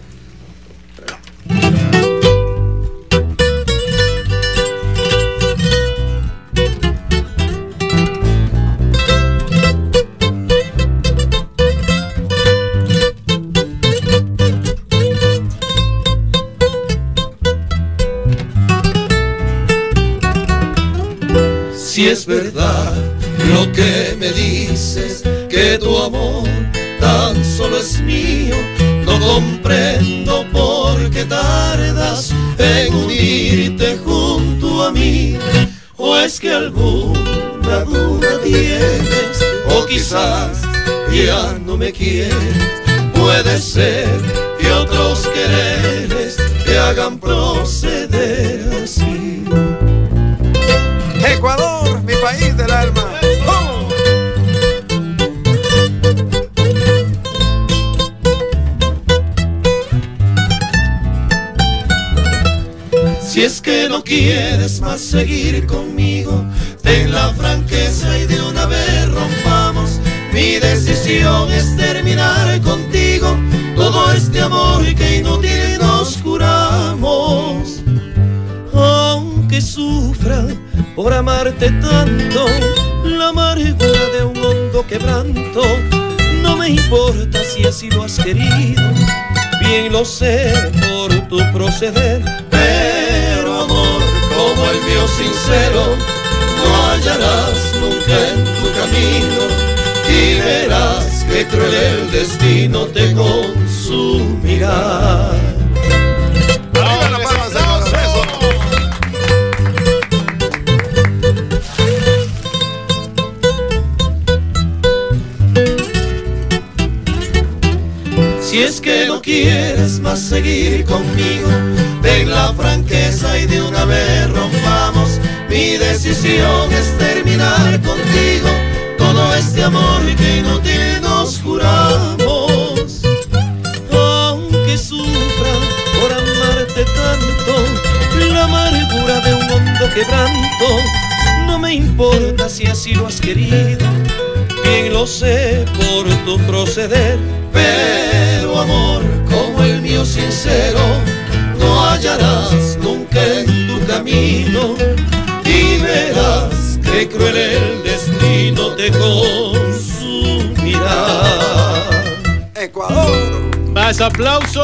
S5: Si es verdad lo que me dices, que tu amor tan solo es mío, no comprendo por qué tardas en unirte junto a mí. O es que alguna duda tienes, o quizás ya no me quieres. Puede ser que otros quereres te hagan proceder así.
S4: Ecuador, mi país del alma. ¡Oh!
S5: Si es que no quieres más seguir conmigo, ten la franqueza y de una vez rompamos. Mi decisión es terminar contigo todo este amor que inútil nos juramos. Aunque sufra por amarte tanto, la amargura de un hondo quebranto, no me importa si así lo has querido, bien lo sé por tu proceder. Pero amor como el mío sincero, no hallarás nunca en tu camino, y verás que cruel el destino te consumirá. Si es que no quieres más seguir conmigo, ten la franqueza y de una vez rompamos. Mi decisión es terminar contigo todo este amor que inútil nos juramos. Aunque sufra por amarte tanto, la amargura de un hondo quebranto, no me importa si así lo has querido, bien lo sé por tu proceder. Pero amor como el mío sincero, no hallarás nunca en tu camino, y verás que cruel el destino te consumirá.
S4: Ecuador.
S1: Más aplauso.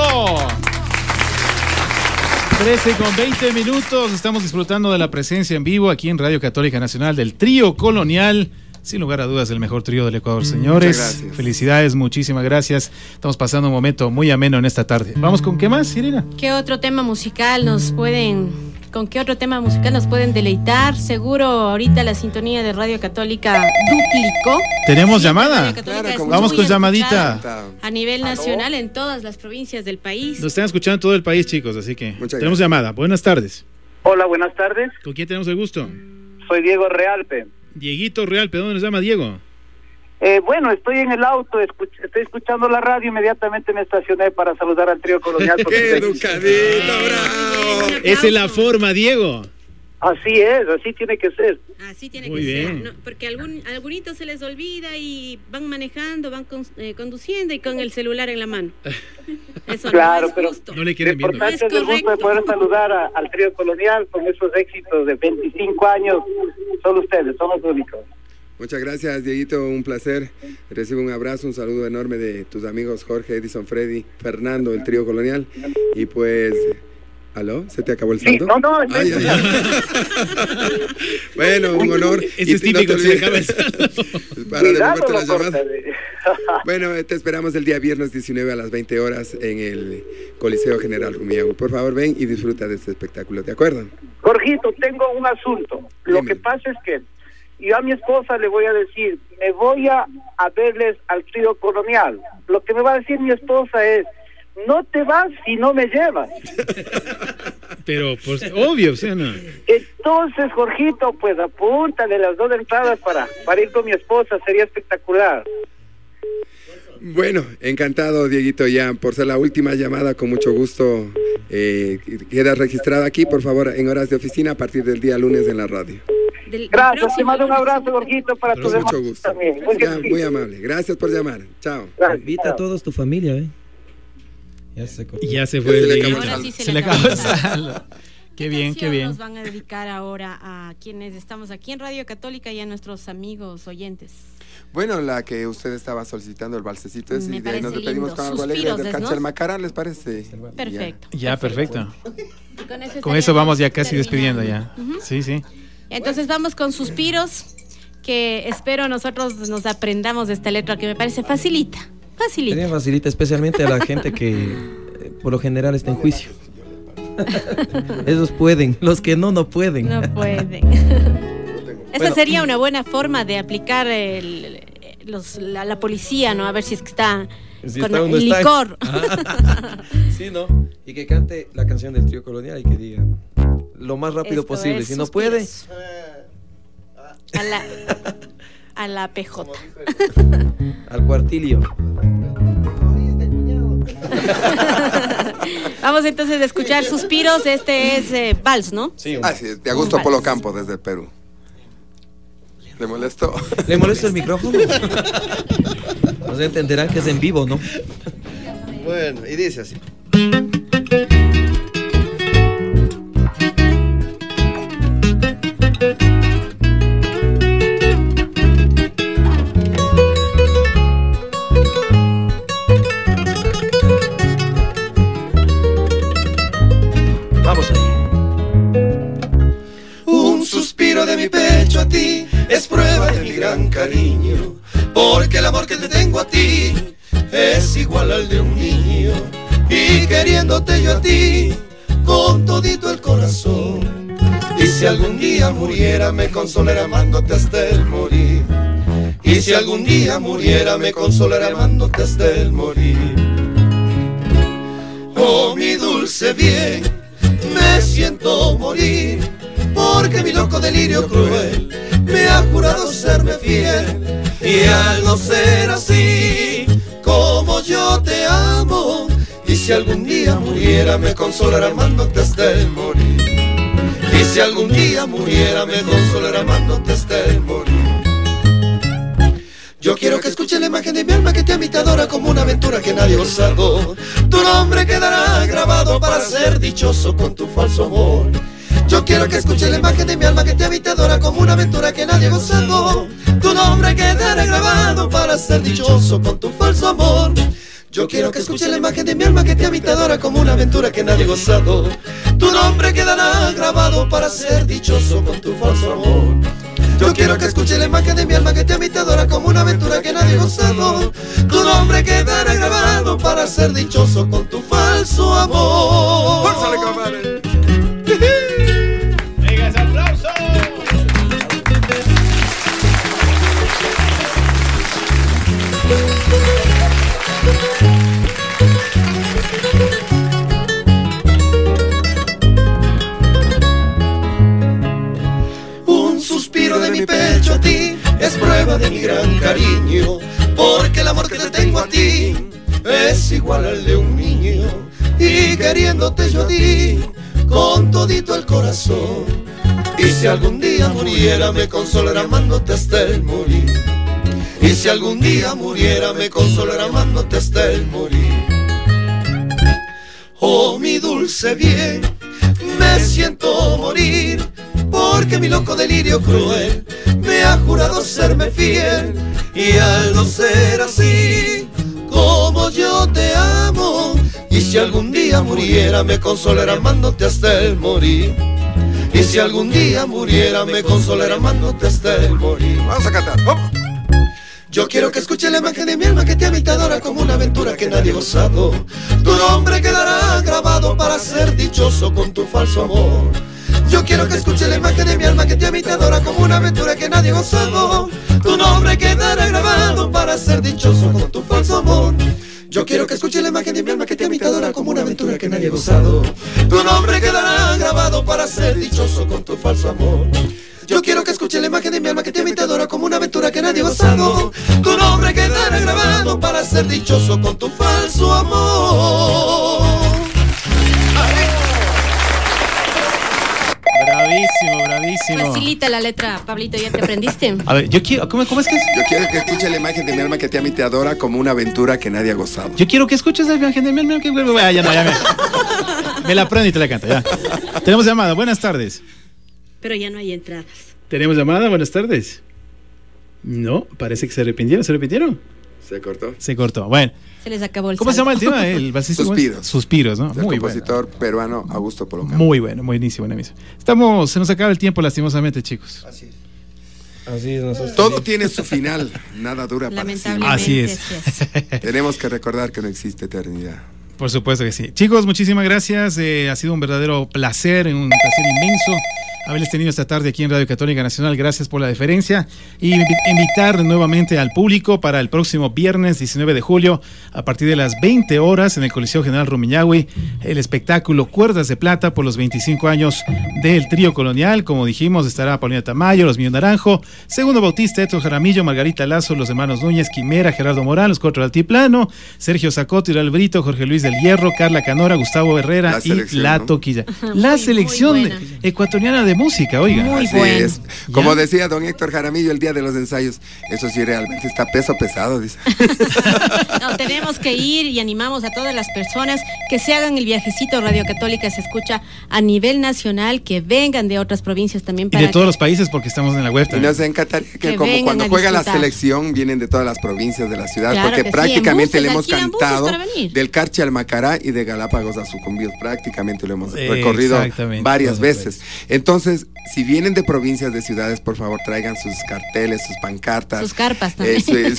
S1: 13:20. Estamos disfrutando de la presencia en vivo aquí en Radio Católica Nacional del Trío Colonial. Sin lugar a dudas, el mejor trío del Ecuador, señores.
S4: Muchas gracias.
S1: Felicidades, muchísimas gracias. Estamos pasando un momento muy ameno en esta tarde. ¿Vamos con qué más, Irina?
S2: ¿Con qué otro tema musical nos pueden deleitar? Seguro ahorita la sintonía de Radio Católica duplicó.
S1: ¿Tenemos
S2: Sí,
S1: llamada?
S2: Radio Católica es
S1: Vamos
S2: muy
S1: con llamadita.
S2: escuchada a nivel nacional en todas las provincias del país.
S1: Nos están escuchando en todo el país, chicos, así que
S4: Muchas
S1: tenemos
S4: gracias.
S1: llamada. Buenas tardes.
S11: Hola, buenas tardes.
S1: ¿Con quién tenemos el gusto?
S11: Soy Diego Realpe.
S1: Dieguito Realpe, ¿dónde nos llama Diego?
S11: Bueno, estoy en el auto, estoy escuchando la radio, inmediatamente me estacioné para saludar al Trío Colonial.
S4: ¡Qué educadito, bravo!
S1: Esa es la forma, Diego.
S11: Así es, así tiene que ser.
S2: Así tiene
S1: Muy
S2: que
S1: bien.
S2: ser, ¿no? Porque algunitos se les olvida y van manejando, van conduciendo y con el celular en la mano. Eso
S11: Claro,
S2: no es
S11: pero
S2: justo.
S1: No le quieren
S11: Lo
S1: viendo.
S11: importante
S2: No
S11: es
S2: es
S11: el gusto de poder saludar al Trío Colonial con esos éxitos de 25 años. Son ustedes, son los únicos.
S4: Muchas gracias, Dieguito, un placer. Recibe un abrazo, un saludo enorme de tus amigos Jorge, Edison, Freddy, Fernando, el Trío Colonial. Y pues, ¿aló? ¿Se te acabó el
S11: Sí,
S4: saldo?
S11: no,
S4: Ay, ay, ay. Bueno, un honor.
S1: Ese es típico,
S4: no te
S1: se
S4: olvides,
S1: acaba el saldo.
S4: para
S11: Cuidado,
S4: devolverte la
S11: lo
S4: llamada.
S11: corta.
S4: Bueno, te esperamos el día viernes 19 a las 20 horas en el Coliseo General Rumiñahui. Por favor, ven y disfruta de este espectáculo, ¿de acuerdo?
S11: Jorgito, tengo un asunto. Lo
S4: Dime.
S11: que pasa es que yo a mi esposa le voy a decir, me voy a verles al Trío Colonial. Lo que me va a decir mi esposa es, no te vas si no me llevas.
S1: Pero, pues, obvio, o sea, no.
S11: Entonces, Jorgito, pues apúntale las 2 entradas para ir con mi esposa, sería espectacular.
S4: Bueno, encantado, Dieguito, ya por ser la última llamada, con mucho gusto. Queda registrado aquí, por favor, en horas de oficina a partir del día lunes en la radio.
S11: Gracias, te mando un abrazo, Jorgito, para tus demás.
S4: Mucho gusto.
S11: También.
S4: Muy amable. Gracias por llamar. Chao.
S3: Invita a todos tu familia, ¿eh?
S1: Ya se fue el Dieguito.
S2: Ahora sí
S1: se le acabó el saldo. Qué bien, qué bien.
S2: Nos van a dedicar ahora a quienes estamos aquí en Radio Católica y a nuestros amigos oyentes.
S4: Bueno, la que usted estaba solicitando, el valsecito ese, y de ahí nos despedimos con algo
S2: Suspiros,
S4: alegre del Cáncer Macará, ¿les parece?
S2: Perfecto.
S1: Ya, perfecto.
S2: Con
S1: eso vamos ya casi despidiendo ya. Sí, sí.
S2: Entonces vamos con Suspiros, que espero nosotros nos aprendamos de esta letra que me parece facilita.
S3: También facilita, especialmente a la gente que por lo general está en juicio. Esos pueden, los que no pueden.
S2: No pueden. Esa sería una buena forma de aplicar la policía, ¿no? A ver si es que está con el licor.
S3: Sí, ¿no? Y que cante la canción del Trío Colonial y que diga lo más rápido posible. Si no puede,
S2: a la PJ.
S3: Al cuartilio.
S2: Vamos entonces a escuchar Suspiros. Este es Vals, ¿no?
S4: Sí, así es, de Augusto Polo Campo, desde Perú. ¿Le molestó?
S3: ¿Le molesta el micrófono? No se entenderán que es en vivo, ¿no?
S7: Bueno, y dice así.
S3: Vamos ahí.
S5: Un suspiro de mi pecho a ti es prueba de mi gran cariño, porque el amor que te tengo a ti es igual al de un niño, y queriéndote yo a ti con todito el corazón. Y si algún día muriera me consolaré amándote hasta el morir. Y si algún día muriera me consolaré amándote hasta el morir. Oh, mi dulce bien, me siento morir, porque mi loco delirio cruel me ha jurado serme fiel. Y al no ser así, como yo te amo, y si algún día muriera me consolaré amándote hasta el morir. Y si algún día muriera me consolaré amándote hasta el morir. Yo quiero que escuche la imagen de mi alma que te ama y te adora como una aventura que nadie ha gozado. Tu nombre quedará grabado para ser dichoso con tu falso amor. Yo quiero que escuche la imagen de mi alma que te ama y te adora como una aventura que nadie ha gozado. Tu nombre quedará grabado para ser dichoso con tu falso amor. Yo quiero que escuche la imagen de mi alma que te ama y te adora como una aventura que nadie ha gozado. Tu nombre quedará grabado para ser dichoso con tu falso amor. Yo quiero que escuche la imagen de mi alma que te ama y te adora como una aventura que nadie ha gozado. Tu nombre quedará grabado para ser dichoso con tu falso amor. ¡Fuérzale, compadre!
S1: ¡Venga ese aplauso!
S5: Un suspiro de mi pecho a ti es prueba de mi gran cariño, porque el amor que te tengo a ti es igual al de un niño, y queriéndote yo a ti con todito el corazón. Y si algún día muriera me consolaré amándote hasta el morir. Y si algún día muriera me consolaré amándote hasta el morir. Oh, mi dulce bien, me siento morir, porque mi loco delirio cruel me ha jurado serme fiel. Y al no ser así, como yo te amo, y si algún día muriera me consolaré amándote hasta el morir. Y si algún día muriera me consolaré amándote hasta el morir.
S4: Vamos a cantar. ¡Oh!
S5: Yo quiero que escuche la imagen de mi alma que te ama y te adora como una aventura que nadie ha gozado. Tu nombre quedará grabado para ser dichoso con tu falso amor. Yo quiero que escuche la imagen de mi alma que te ama y te adora como una aventura que nadie ha gozado. Tu nombre quedará grabado para ser dichoso con tu falso amor. Yo quiero que escuche la imagen de mi alma que te ama y te adora como una aventura que nadie ha gozado. Tu nombre quedará grabado para ser dichoso con tu falso amor. Yo quiero que escuche la imagen de mi alma que te ama y te adora como una aventura que nadie ha gozado. Tu nombre quedará grabado para ser dichoso con tu falso amor.
S1: Bravísimo, bravísimo.
S2: Facilita la letra, Pablito, ¿ya te aprendiste?
S1: A ver, yo quiero, ¿cómo es que es?
S4: Yo quiero que escuche la imagen de mi alma que te ama y te adora como una aventura que nadie ha gozado.
S1: Yo quiero que escuches la imagen de mi alma que me la aprendo y te la canto, ya. Tenemos llamada, buenas tardes.
S2: Pero ya no hay entradas.
S1: Tenemos llamada, buenas tardes. No, parece que se arrepintieron.
S4: ¿Se cortó?
S1: Se cortó, bueno.
S2: Se les acabó el
S1: ¿Cómo se llama el tema?
S4: Suspiros.
S1: Suspiros, ¿no?
S4: Del
S1: Muy
S4: compositor peruano Augusto Polonca.
S1: Muy bueno, buenísimo. Se nos acaba el tiempo lastimosamente, chicos.
S3: Así es, nosotros.
S4: Todo tiene su final, nada dura para siempre.
S1: Así es.
S4: Tenemos que recordar que no existe eternidad.
S1: Por supuesto que sí. Chicos, muchísimas gracias. Ha sido un verdadero placer, un placer inmenso haberles tenido esta tarde aquí en Radio Católica Nacional. Gracias por la deferencia y invitar nuevamente al público para el próximo viernes 19 de julio a partir de las 20 horas en el Coliseo General Rumiñahui, el espectáculo Cuerdas de Plata por los 25 años del Trío Colonial. Como dijimos, estará Paulina Tamayo, Los Míos Naranjo, Segundo Bautista, Héctor Jaramillo, Margarita Lazo, Los Hermanos Núñez, Quimera, Gerardo Morán, Los Cuatro del Altiplano, Sergio Zacoto, Irál Brito, Jorge Luis del Hierro, Carla Canora, Gustavo Herrera y La Toquilla. La selección ecuatoriana de música, oiga.
S2: Muy
S4: Así
S2: bueno.
S4: es. Como decía don Héctor Jaramillo el día de los ensayos, eso sí realmente está peso pesado, dice.
S2: No, tenemos que ir y animamos a todas las personas que se hagan el viajecito. Radio Católica se escucha a nivel nacional, que vengan de otras provincias también.
S1: Y de todos los países, porque estamos en la web
S4: también. Y nos encantaría que como cuando juega la selección vienen de todas las provincias de la ciudad,
S2: claro,
S4: porque prácticamente le hemos cantado
S2: del
S4: Carchi al Macará y de Galápagos a Sucumbíos, prácticamente lo hemos recorrido varias veces. Entonces, si vienen de provincias, de ciudades, por favor traigan sus carteles, sus pancartas,
S2: sus carpas también.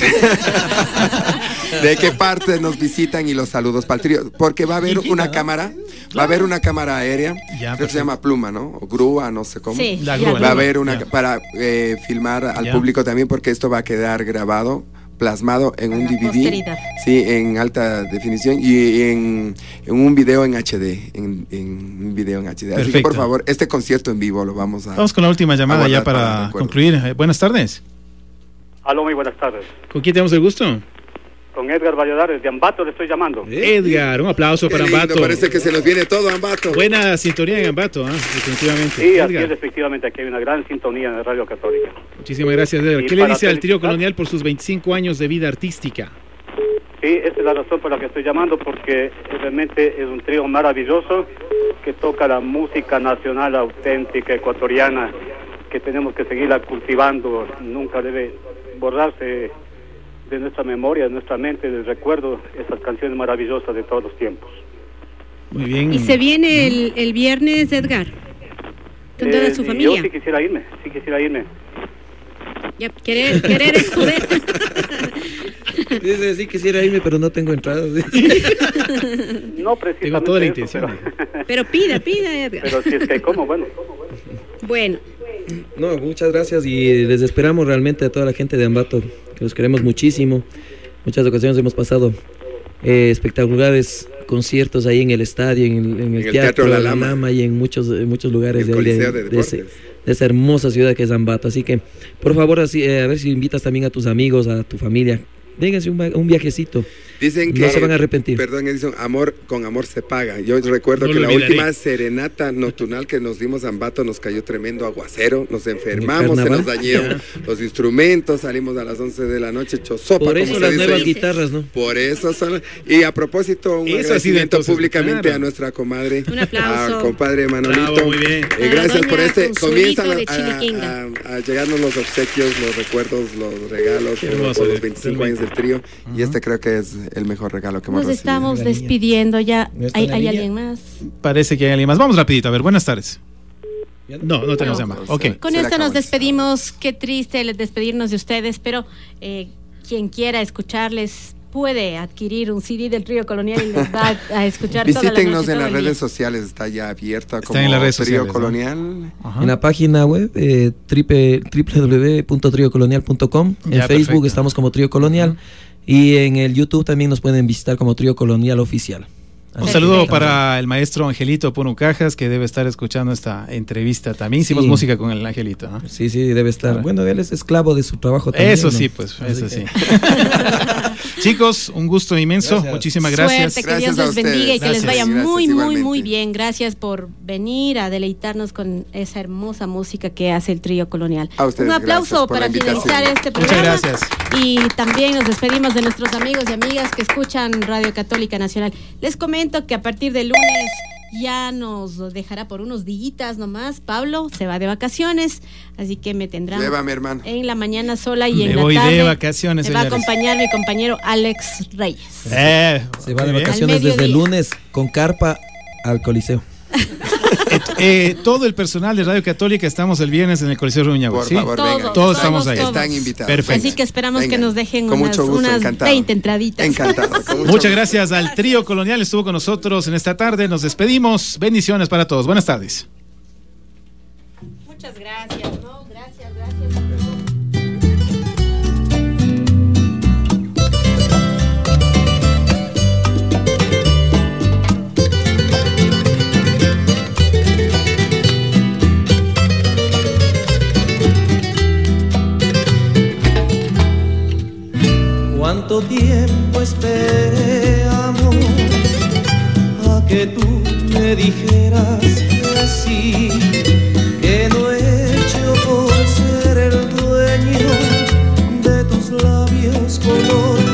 S4: De qué parte nos visitan y los saludos para el trío, porque va a haber una cámara, va a haber una cámara aérea, creo que se llama Pluma, ¿no? O grúa, no sé cómo.
S2: Sí,
S4: va a haber una para filmar al público también, porque esto va a quedar grabado, plasmado en un DVD,
S2: posteridad.
S4: Sí, en alta definición y en un video en HD, en un video en HD. Perfecto. Así que por favor, este concierto en vivo lo vamos con la última llamada ya para
S1: concluir. Buenas tardes.
S12: Aló, muy buenas tardes.
S1: ¿Con quién tenemos el gusto?
S12: Con Edgar Valladares, de Ambato le estoy llamando.
S1: Edgar, un aplauso para Ambato.
S4: Parece que se nos viene todo Ambato.
S1: Buena sintonía en Ambato, definitivamente.
S12: Sí, así es, efectivamente, aquí hay una gran sintonía en Radio Católica.
S1: Muchísimas gracias, Edgar. ¿Qué le dice al Trío Colonial por sus 25 años de vida artística?
S12: Sí, esa es la razón por la que estoy llamando, porque realmente es un trío maravilloso que toca la música nacional auténtica ecuatoriana, que tenemos que seguirla cultivando, nunca debe borrarse de nuestra memoria, de nuestra mente, del recuerdo, esas canciones maravillosas de todos los tiempos.
S1: Muy bien.
S2: ¿Y se viene el viernes, Edgar? ¿Con toda su familia?
S12: Yo sí quisiera irme.
S2: Ya, querer es poder.
S3: Dice, sí quisiera irme, pero no tengo entradas.
S12: No, precisamente.
S1: Tengo toda la intención.
S2: Pero pida, Edgar.
S12: Pero si es que como, bueno.
S2: Bueno.
S3: No, muchas gracias y les esperamos realmente a toda la gente de Ambato, que los queremos muchísimo. Muchas ocasiones hemos pasado espectaculares conciertos ahí en el estadio, en el teatro La Lama y en muchos lugares de esa hermosa ciudad que es Ambato. Así que, por favor, así, a ver si invitas también a tus amigos, a tu familia. Vénganse un viajecito.
S4: Dicen que
S3: no se van a arrepentir.
S4: Perdón, Edison, con amor se paga. Yo recuerdo que la última serenata nocturnal que nos dimos a Ambato nos cayó tremendo aguacero, nos enfermamos, se nos dañaron los instrumentos, salimos a las 11 de la noche, chosopa.
S3: Por eso las nuevas guitarras, ¿no?
S4: Por eso son. Y a propósito, un agradecimiento públicamente a nuestra comadre, a compadre Manolito.
S1: Bravo, muy bien.
S4: Gracias por comienzan a llegarnos los obsequios, los recuerdos, los regalos por los 25 años del trío. Y este creo que es el mejor regalo que hemos recibido.
S2: Nos estamos despidiendo ya. ¿Hay alguien más?
S1: Parece que hay alguien más. Vamos rapidito, a ver, buenas tardes. No tenemos llamada. Okay.
S2: Con esto nos despedimos. Qué triste despedirnos de ustedes, pero quien quiera escucharles puede adquirir un CD del Trío Colonial y les va a escuchar toda la noche.
S4: Visítennos en las redes sociales, está ya abierta como
S1: en las redes
S4: Trío
S1: sociales,
S4: Colonial.
S3: ¿No? En la página web www.triocolonial.com. En Facebook estamos como Trío Colonial y en el YouTube también nos pueden visitar como Trío Colonial Oficial.
S1: Un saludo para el maestro Angelito Punucajas, que debe estar escuchando esta entrevista también. Hicimos música con el Angelito, ¿no?
S3: Sí, debe estar. Bueno, él es esclavo de su trabajo también.
S1: Eso
S3: ¿no?
S1: sí, pues, eso sí. Chicos, un gusto inmenso. Gracias. Muchísimas gracias.
S2: Suerte, que Dios los bendiga y que les vaya muy bien. Gracias por venir a deleitarnos con esa hermosa música que hace el Trío Colonial. Un aplauso para finalizar este programa.
S1: Muchas gracias.
S2: Y también nos despedimos de nuestros amigos y amigas que escuchan Radio Católica Nacional. Les comento que a partir del lunes ya nos dejará por unos días nomás. Pablo se va de vacaciones, así que me tendrán en la mañana sola y en la tarde.
S1: De vacaciones,
S2: me va a acompañar mi compañero Alex Reyes.
S3: Se va de vacaciones desde el lunes con carpa al Coliseo.
S1: Todo el personal de Radio Católica estamos el viernes en el Coliseo Rumiñahui.
S4: Por favor, vengan.
S1: Todos estamos ahí.
S4: Están invitados.
S1: Perfecto.
S2: Así que esperamos que nos dejen
S4: con
S2: unas 20 entraditas.
S4: Encantado.
S1: Muchas gracias al Trío Colonial, estuvo con nosotros en esta tarde. Nos despedimos. Bendiciones para todos. Buenas tardes.
S2: Muchas gracias. Gracias.
S5: Cuánto tiempo esperé, amor, a que tú me dijeras que sí, que no he hecho por ser el dueño de tus labios color